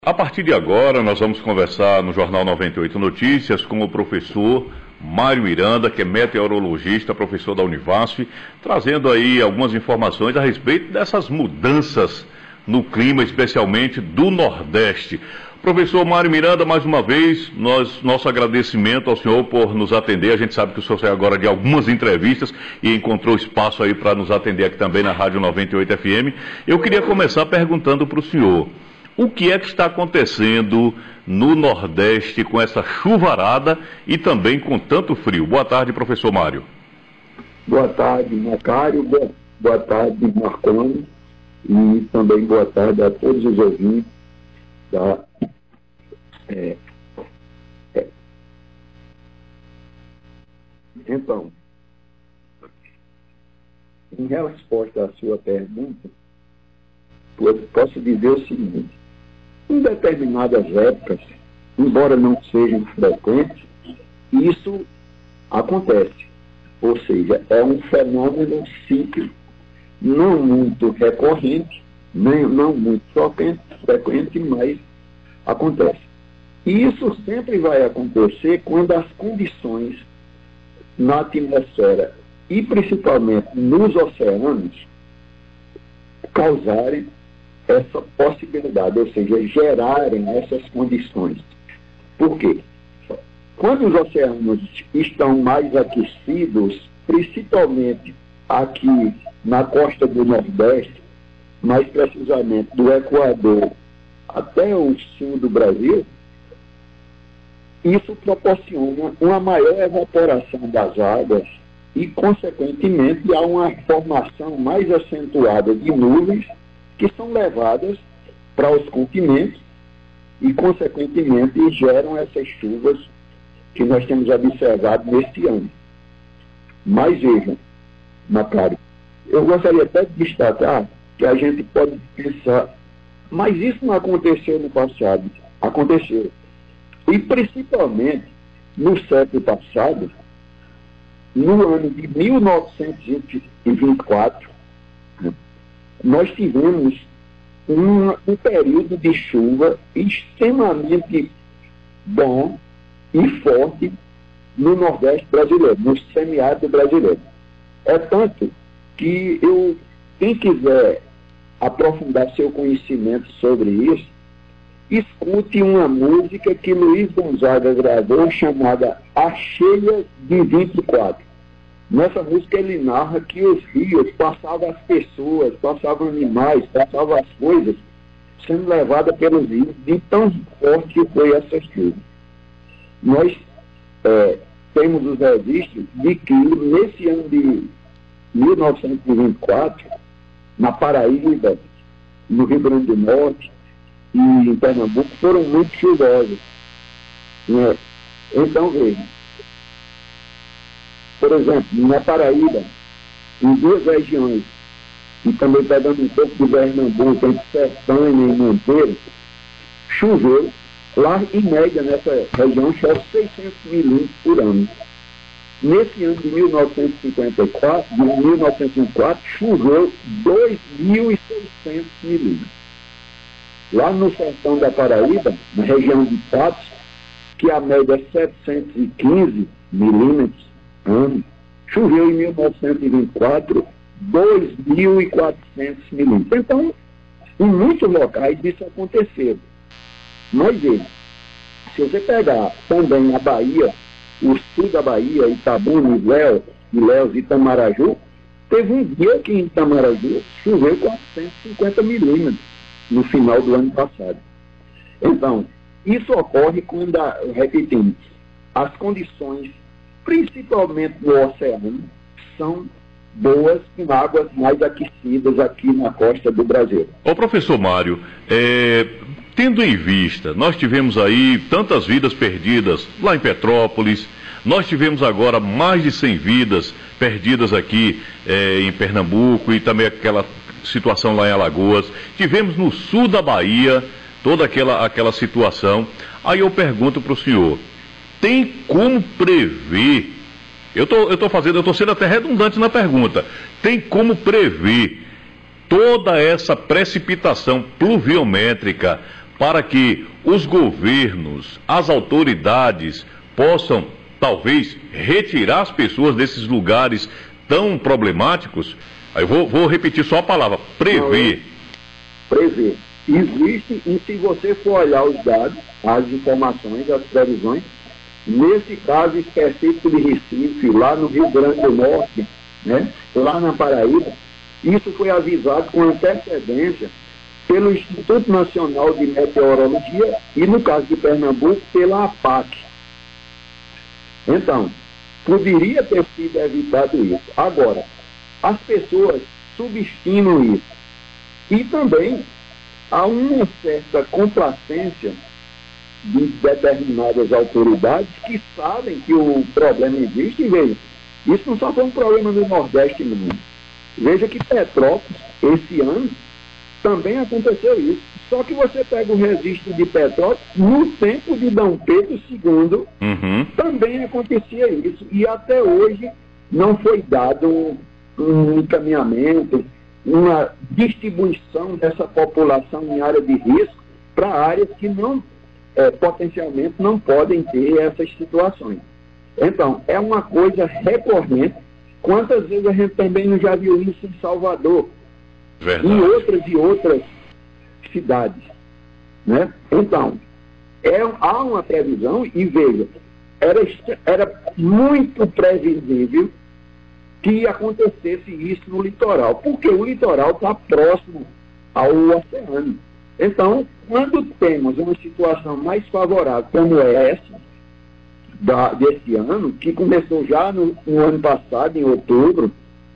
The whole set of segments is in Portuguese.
A partir de agora, nós vamos conversar no Jornal 98 Notícias com o professor Mário Miranda, que é meteorologista, professor da Univasf, trazendo aí algumas informações a respeito dessas mudanças no clima, especialmente do Nordeste. Professor Mário Miranda, mais uma vez, nosso agradecimento ao senhor por nos atender. A gente sabe que o senhor saiu agora de algumas entrevistas e encontrou espaço aí para nos atender aqui também na Rádio 98 FM. Eu queria começar perguntando para o senhor: o que é que está acontecendo no Nordeste com essa chuvarada e também com tanto frio? Boa tarde, professor Mário. Boa tarde, Macário. Boa tarde, Marconi. E também boa tarde a todos os ouvintes da... Então, em resposta à sua pergunta, eu posso dizer o seguinte: em determinadas épocas, embora não sejam frequentes, isso acontece. Ou seja, é um fenômeno cíclico, não muito recorrente, não muito frequente, mas acontece. E isso sempre vai acontecer quando as condições na atmosfera e principalmente nos oceanos causarem essa possibilidade, ou seja, gerarem essas condições. Por quê? Quando os oceanos estão mais aquecidos, principalmente aqui na costa do Nordeste, mais precisamente do Equador até o sul do Brasil, isso proporciona uma maior evaporação das águas e, consequentemente, há uma formação mais acentuada de nuvens que são levadas para os continentes e, consequentemente, geram essas chuvas que nós temos observado neste ano. Mas vejam, Macário, eu gostaria até de destacar que a gente pode pensar, mas isso não aconteceu no passado. Aconteceu. E, principalmente, no século passado, no ano de 1924, nós tivemos um período de chuva extremamente bom e forte no Nordeste brasileiro, no semiárido brasileiro. É tanto que quem quiser aprofundar seu conhecimento sobre isso, escute uma música que Luiz Gonzaga gravou chamada A Cheia de 24. Nessa música ele narra que os rios passavam as pessoas, passavam animais, passavam as coisas, sendo levadas pelos rios, de tão forte que foi essa chuva. Nós temos os registros de que nesse ano de 1924, na Paraíba, no Rio Grande do Norte e em Pernambuco, foram muito chuvosas. Né? Então, veja, por exemplo, na Paraíba, em duas regiões, e também está dando um pouco de Pernambuco, entre Sertânia e Monteiro, choveu, lá em média nessa região chove 600 milímetros por ano. Nesse ano de 1954, choveu 2.600 milímetros. Lá no sertão da Paraíba, na região de Patos, que a média é 715 milímetros ano, choveu em 1924 2.400 milímetros. Então, em muitos locais isso aconteceu. Mas veja, se você pegar também a Bahia, o sul da Bahia, Itabuna, Ilhéus e Itamaraju, teve um dia que em Itamaraju choveu 450 milímetros no final do ano passado. Então, isso ocorre quando, repetindo, as condições, principalmente no oceano, são boas, com águas mais aquecidas aqui na costa do Brasil. Ô professor Mário, tendo em vista, nós tivemos aí tantas vidas perdidas lá em Petrópolis, nós tivemos agora mais de 100 vidas perdidas aqui em Pernambuco e também aquela situação lá em Alagoas, tivemos no sul da Bahia toda aquela situação. Aí eu pergunto para o senhor: tem como prever? Eu estou sendo até redundante na pergunta. Tem como prever toda essa precipitação pluviométrica para que os governos, as autoridades possam, talvez, retirar as pessoas desses lugares tão problemáticos? Eu vou repetir só a palavra, prever. Prever. Existe, e se você for olhar os dados, as informações, as previsões, nesse caso específico de Recife, lá no Rio Grande do Norte, né, lá na Paraíba, isso foi avisado com antecedência pelo Instituto Nacional de Meteorologia e, no caso de Pernambuco, pela APAC. Então, poderia ter sido evitado isso. Agora, as pessoas subestimam isso. E também há uma certa complacência de determinadas autoridades que sabem que o problema existe. E veja, isso não só foi um problema no Nordeste, não. Veja que Petrópolis, esse ano, também aconteceu isso. Só que você pega o registro de Petrópolis, no tempo de Dom Pedro II, também acontecia isso. E até hoje não foi dado um encaminhamento, uma distribuição dessa população em área de risco para áreas que não, potencialmente não podem ter essas situações. Então, é uma coisa recorrente. Quantas vezes a gente também não já viu isso em Salvador? Verdade. Em outras cidades, né? Então, há uma previsão, e veja, era muito previsível que acontecesse isso no litoral, porque o litoral está próximo ao oceano. Então, quando temos uma situação mais favorável como essa, desse ano, que começou já no ano passado, em outubro,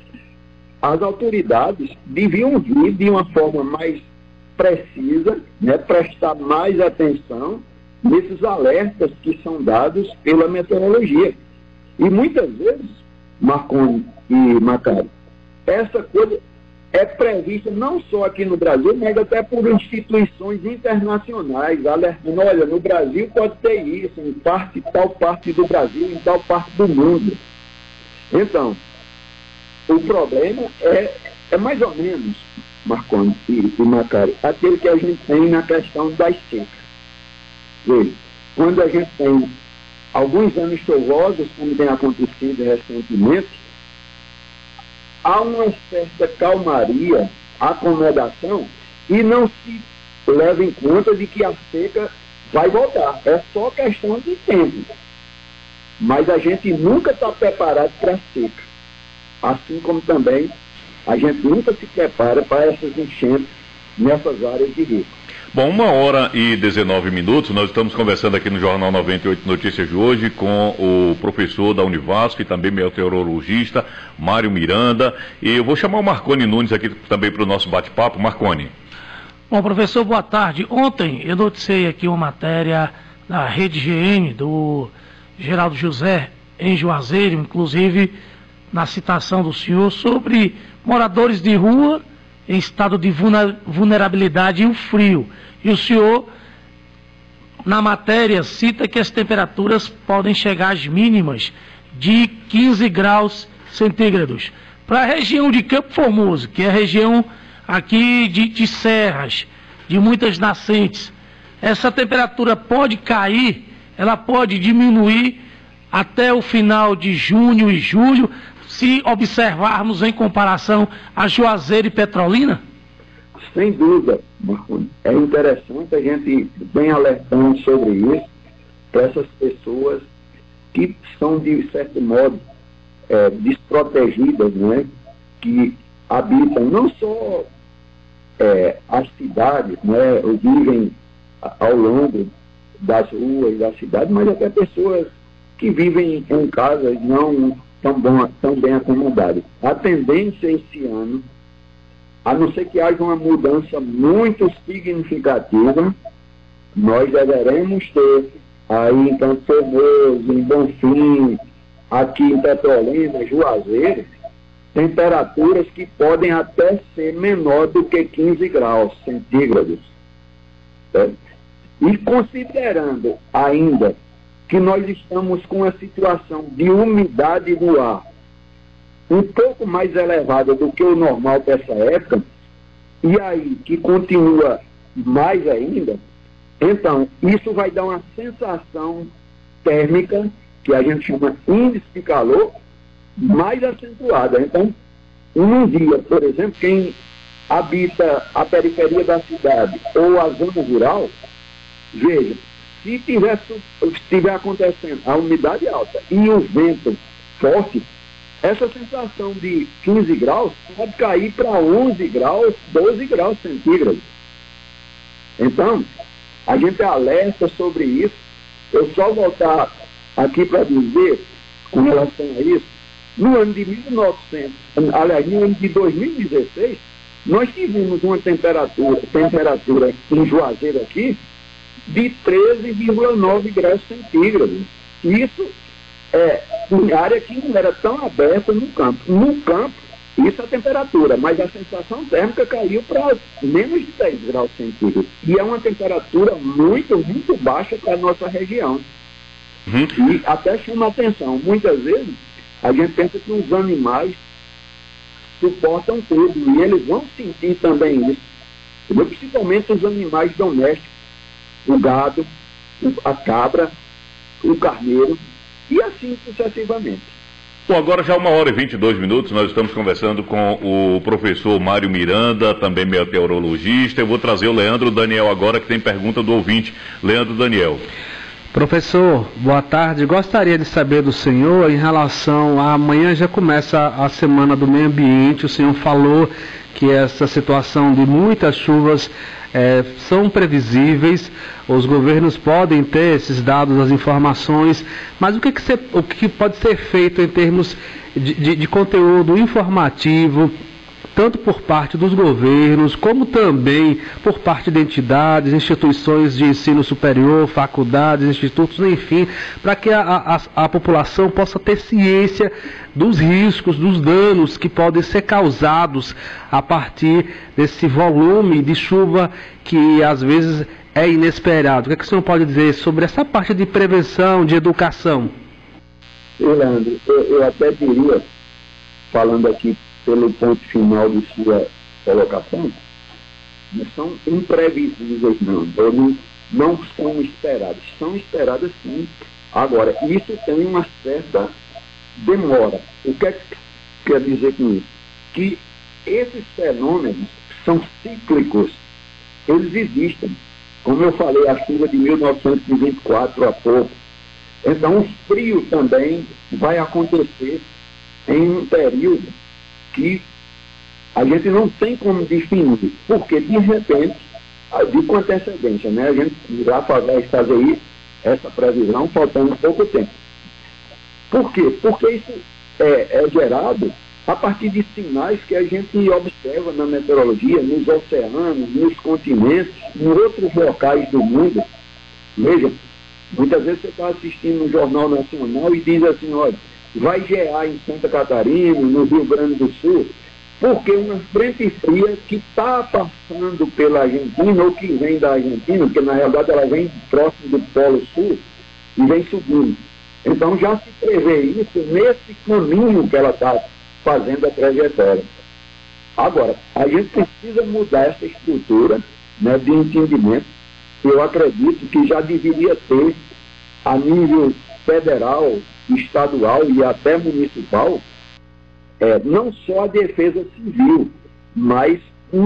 as autoridades deviam vir de uma forma mais precisa, né, prestar mais atenção nesses alertas que são dados pela meteorologia. E muitas vezes, Marconi e Macário, essa coisa é prevista não só aqui no Brasil, mas até por instituições internacionais, alertando, olha, no Brasil pode ter isso, em tal parte do Brasil, em tal parte do mundo. Então, o problema é mais ou menos, Marconi e Macário, aquele que a gente tem na questão das secas. Veja, quando a gente tem alguns anos chuvosos, como tem acontecido recentemente, há uma certa calmaria, acomodação, e não se leva em conta de que a seca vai voltar. É só questão de tempo. Mas a gente nunca está preparado para a seca. Assim como também a gente nunca se prepara para essas enchentes nessas áreas de risco. Bom, 1h19, nós estamos conversando aqui no Jornal 98 Notícias de hoje com o professor da Univasf e também meteorologista, Mário Miranda, e eu vou chamar o Marconi Nunes aqui também para o nosso bate-papo. Marconi. Bom, professor, boa tarde. Ontem eu noticiei aqui uma matéria da Rede GN, do Geraldo José, em Juazeiro, inclusive na citação do senhor, sobre moradores de rua em estado de vulnerabilidade e o frio. E o senhor, na matéria, cita que as temperaturas podem chegar às mínimas de 15 graus centígrados. Para a região de Campo Formoso, que é a região aqui de serras, de muitas nascentes, essa temperatura pode cair, ela pode diminuir até o final de junho e julho, se observarmos em comparação a Juazeiro e Petrolina? Sem dúvida, Marconi. É interessante a gente vem alertando sobre isso para essas pessoas que são, de certo modo, desprotegidas, né? Que habitam não só as cidades, né? Ou vivem ao longo das ruas da cidade, mas até pessoas que vivem em casas não tão bem acomodadas. A tendência esse ano, a não ser que haja uma mudança muito significativa, nós deveremos ter aí em Campo Formoso, em Bonfim, aqui em Petrolina, Juazeiro, temperaturas que podem até ser menor do que 15 graus centígrados. E considerando ainda que nós estamos com a situação de umidade do ar um pouco mais elevada do que o normal dessa época, e aí que continua mais ainda, Então, isso vai dar uma sensação térmica, que a gente chama índice de calor, mais acentuada. Então, num dia, por exemplo, quem habita a periferia da cidade ou a zona rural, veja, se estiver acontecendo a umidade alta e o vento forte, essa sensação de 15 graus pode cair para 11 graus, 12 graus centígrados. Então, a gente alerta sobre isso. Eu só voltar aqui para dizer, com relação a isso, no ano de 1900, aliás, no ano de 2016, nós tivemos uma temperatura em Juazeiro aqui de 13,9 graus centígrados. Isso é em área que não era tão aberta no campo. No campo, isso é a temperatura, mas a sensação térmica caiu para menos de 10 graus centígrados. E é uma temperatura muito, muito baixa para a nossa região. E até chama atenção, muitas vezes a gente pensa que os animais suportam tudo, e eles vão sentir também isso. Entendeu? Principalmente os animais domésticos, o gado, a cabra, o carneiro, e assim sucessivamente. Bom, agora já 1h22, nós estamos conversando com o professor Mário Miranda, também meteorologista. Eu vou trazer o Leandro Daniel agora, que tem pergunta do ouvinte. Leandro Daniel. Professor, boa tarde. Gostaria de saber do senhor em relação a amanhã já começa a Semana do Meio Ambiente. O senhor falou que essa situação de muitas chuvas são previsíveis, os governos podem ter esses dados, as informações, mas o que pode ser feito em termos de conteúdo informativo, tanto por parte dos governos, como também por parte de entidades, instituições de ensino superior, faculdades, institutos, enfim, para que a população possa ter ciência dos riscos, dos danos que podem ser causados a partir desse volume de chuva que às vezes é inesperado. O que o senhor pode dizer sobre essa parte de prevenção, de educação? Leandro, eu até diria, falando aqui pelo ponto final de sua colocação, não são imprevisíveis, não são esperadas. São esperadas sim. Agora, isso tem uma certa demora. O que é que quer dizer com isso? Que esses fenômenos são cíclicos. Eles existem. Como eu falei, a chuva de 1924 há pouco. Então, o frio também vai acontecer em um período que a gente não tem como definir, porque de repente, com antecedência, né? A gente vai fazer essa previsão faltando pouco tempo. Por quê? Porque isso é gerado a partir de sinais que a gente observa na meteorologia, nos oceanos, nos continentes, em outros locais do mundo. Veja, muitas vezes você está assistindo um jornal nacional e diz assim, olha, vai gear em Santa Catarina, no Rio Grande do Sul, porque uma frente fria que está passando pela Argentina, ou que vem da Argentina, porque na realidade ela vem próximo do Polo Sul e vem subindo. Então já se prevê isso nesse caminho que ela está fazendo a trajetória. Agora, a gente precisa mudar essa estrutura, né, de entendimento. Eu acredito que já deveria ter, a nível federal, estadual e até municipal, não só a defesa civil, mas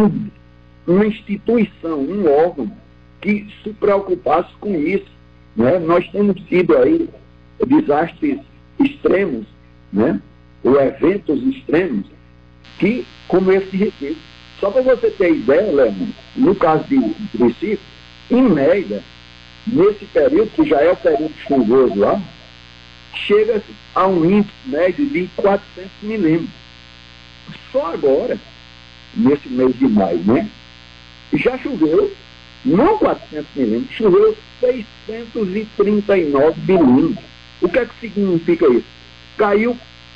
uma instituição, um órgão que se preocupasse com isso. Né? Nós temos tido aí desastres extremos, né? Ou eventos extremos, que, como esse Recife. Só para você ter ideia, Leandro, no caso de Recife, em média, nesse período, que já é o período chuvoso lá, chega a um índice médio de 400 milímetros. Só agora, nesse mês de maio, né? Já choveu, não 400 milímetros, choveu 639 milímetros. O que é que significa isso? Caiu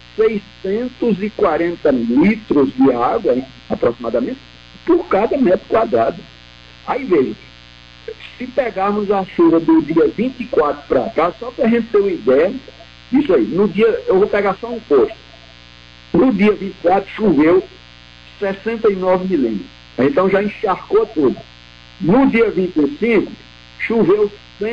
640 litros de água, aproximadamente, por cada metro quadrado. Aí veja, se pegarmos a chuva do dia 24 para cá, só para a gente ter uma ideia, isso aí, no dia, eu vou pegar só um posto. No dia 24 choveu 69 milímetros. Então já encharcou tudo. No dia 25, choveu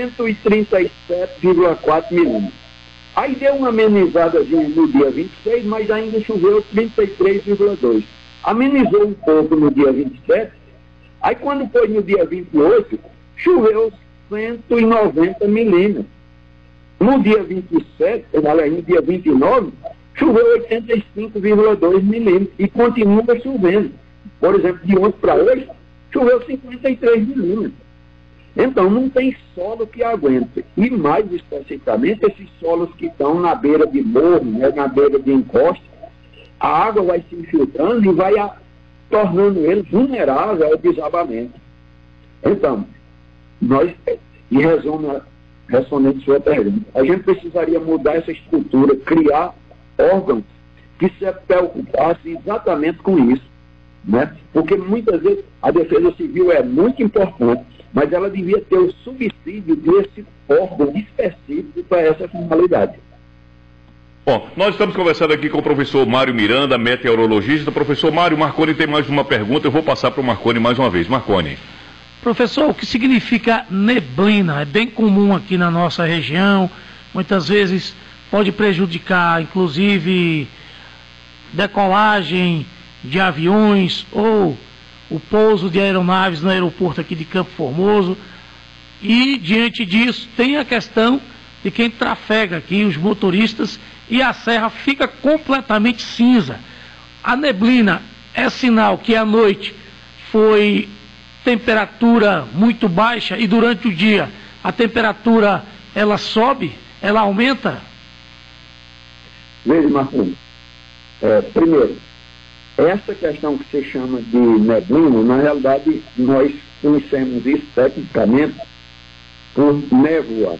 137,4 milímetros. Aí deu uma amenizadazinha no dia 26, mas ainda choveu 33,2. Amenizou um pouco no dia 27, aí quando foi no dia 28, choveu 190 milímetros. No dia 27, no dia 29, choveu 85,2 milímetros e continua chovendo. Por exemplo, de ontem para hoje, choveu 53 milímetros. Então, não tem solo que aguente. E mais especificamente, esses solos que estão na beira de morro, né, na beira de encosta, a água vai se infiltrando e vai tornando ele vulnerável ao desabamento. Então, nós, em respondendo a sua pergunta, a gente precisaria mudar essa estrutura, criar órgãos que se preocupassem exatamente com isso, né? Porque muitas vezes a defesa civil é muito importante, mas ela devia ter o subsídio desse órgão específico para essa finalidade. Bom, nós estamos conversando aqui com o professor Mário Miranda, meteorologista. Professor Mário, Marconi tem mais uma pergunta, eu vou passar para o Marconi mais uma vez. Marconi. Professor, o que significa neblina? É bem comum aqui na nossa região, muitas vezes pode prejudicar, inclusive, decolagem de aviões ou o pouso de aeronaves no aeroporto aqui de Campo Formoso. E, diante disso, tem a questão de quem trafega aqui, os motoristas, e a serra fica completamente cinza. A neblina é sinal que à noite foi temperatura muito baixa e durante o dia a temperatura ela sobe, ela aumenta? Veja, Marconi, primeiro, essa questão que você chama de neblina, na realidade nós conhecemos isso tecnicamente por névoa.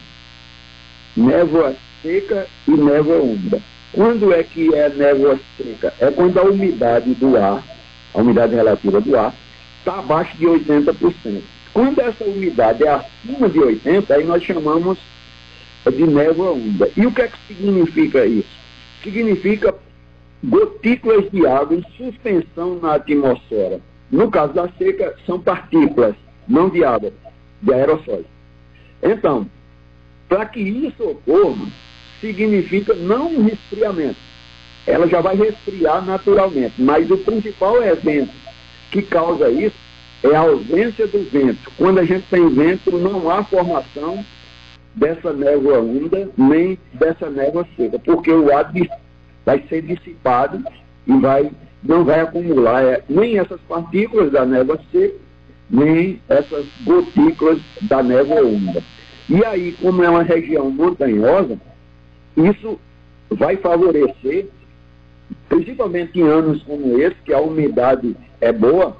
Névoa seca e névoa úmida. Quando é que é névoa seca? É quando a umidade do ar, a umidade relativa do ar, está abaixo de 80%. Quando essa umidade é acima de 80%, aí nós chamamos de névoa úmida. E o que é que significa isso? Significa gotículas de água em suspensão na atmosfera. No caso da seca, são partículas, não de água, de aerossóis. Então, para que isso ocorra, significa não um resfriamento. Ela já vai resfriar naturalmente, mas o principal evento que causa isso é a ausência do vento. Quando a gente tem vento, não há formação dessa névoa úmida, nem dessa névoa seca, porque o ar vai ser dissipado e não vai acumular nem essas partículas da névoa seca, nem essas gotículas da névoa úmida. E aí, como é uma região montanhosa, isso vai favorecer, principalmente em anos como esse, que a umidade é boa,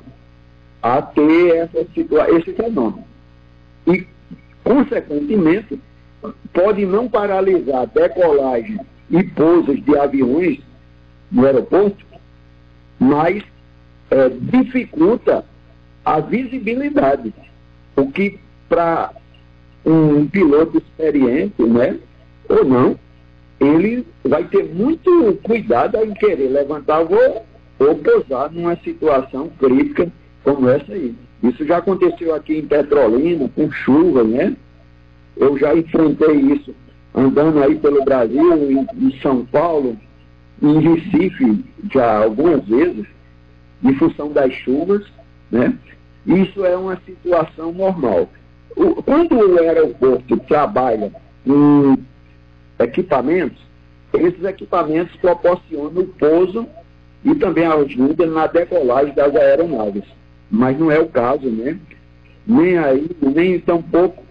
a ter esse fenômeno. E, consequentemente, pode não paralisar decolagem e pousos de aviões no aeroporto, mas dificulta a visibilidade, o que para um piloto experiente, né, ou não, ele vai ter muito cuidado em querer levantar voo ou pousar numa situação crítica como essa aí. Isso já aconteceu aqui em Petrolina, com chuva, né? Eu já enfrentei isso andando aí pelo Brasil, em São Paulo, em Recife, já algumas vezes, em função das chuvas, né? Isso é uma situação normal. Quando o aeroporto trabalha em equipamentos, esses equipamentos proporcionam o pouso e também ajudam na decolagem das aeronaves. Mas não é o caso, né? Nem aí, nem tampouco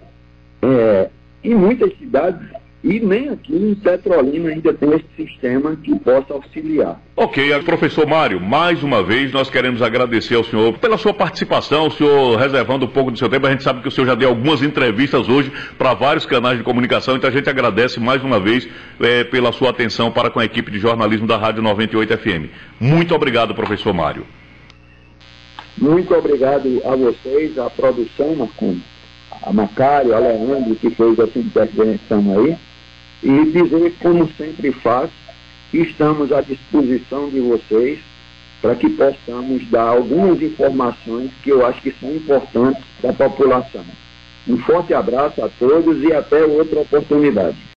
em muitas cidades, e nem aqui em Petrolina ainda tem esse sistema que possa auxiliar. Ok, professor Mário, mais uma vez nós queremos agradecer ao senhor pela sua participação, o senhor reservando um pouco do seu tempo. A gente sabe que o senhor já deu algumas entrevistas hoje para vários canais de comunicação, então a gente agradece mais uma vez pela sua atenção para com a equipe de jornalismo da Rádio 98 FM. Muito obrigado, professor Mário. Muito obrigado a vocês, a produção, Marconi, a Macário, a Leandro, que fez essa intervenção aí, e dizer, como sempre faço, que estamos à disposição de vocês para que possamos dar algumas informações que eu acho que são importantes para a população. Um forte abraço a todos e até outra oportunidade.